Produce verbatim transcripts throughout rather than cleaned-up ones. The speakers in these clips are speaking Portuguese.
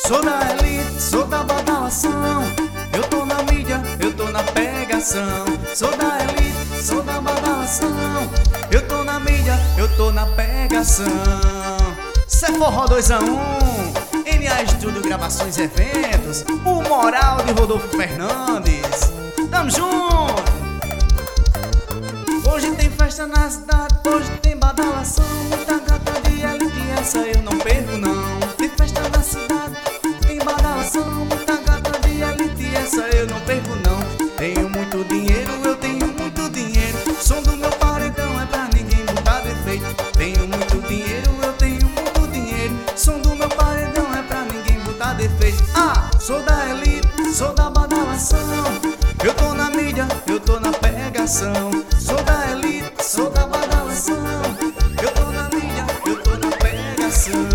Sou da elite, sou da badalação. Eu tô na mídia, eu tô na pegação. Sou da elite, sou da badalação. Eu tô na mídia, eu tô na pegação. Cê Forró dois a um, N A Estúdio, gravações e eventos. O moral de Rodolfo Fernandes. Tamo junto! Hoje tem festa na cidade, hoje tem badalação. Muita gata de elite, essa eu não perco não. Tem festa na cidade, tem badalação. Muita gata de elite, essa eu não perco não. Tenho muito dinheiro, eu tenho muito dinheiro. Som do meu paredão é pra ninguém botar defeito. Tenho muito dinheiro, eu tenho muito dinheiro. Som do meu paredão é pra ninguém botar defeito. Ah, sou da elite, sou da badalação. Eu tô na mídia, eu tô na pegação. Sou da elite, sou da badalação. Eu tô na mídia, eu tô na pegação.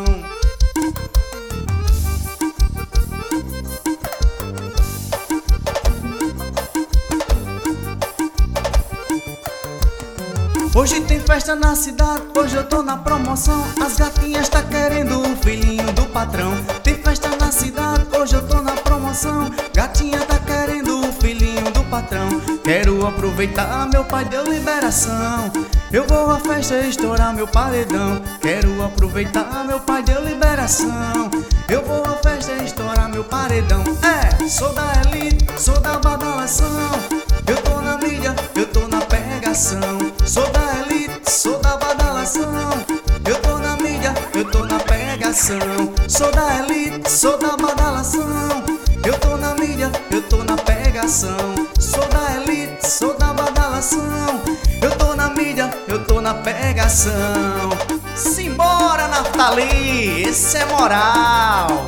Hoje tem festa na cidade, hoje eu tô na promoção. As gatinhas tá querendo o filhinho do patrão. Tem festa na cidade, hoje eu tô na promoção. Gatinha tá querendo o filhinho do patrão. Quero aproveitar, meu pai deu liberação. Eu vou à festa estourar meu paredão. Quero aproveitar, meu pai deu liberação. Eu vou à festa estourar meu paredão. É, sou da elite, sou da badalação. Eu tô na mídia, eu tô na pegação. Sou da elite, sou da badalação. Eu tô na mídia, eu tô na pegação. Sou da elite, sou da badalação. Eu tô na mídia, eu tô na pegação. Sou da elite, sou da badalação. Eu tô na mídia, eu tô na pegação. Simbora, Naftali, esse é moral.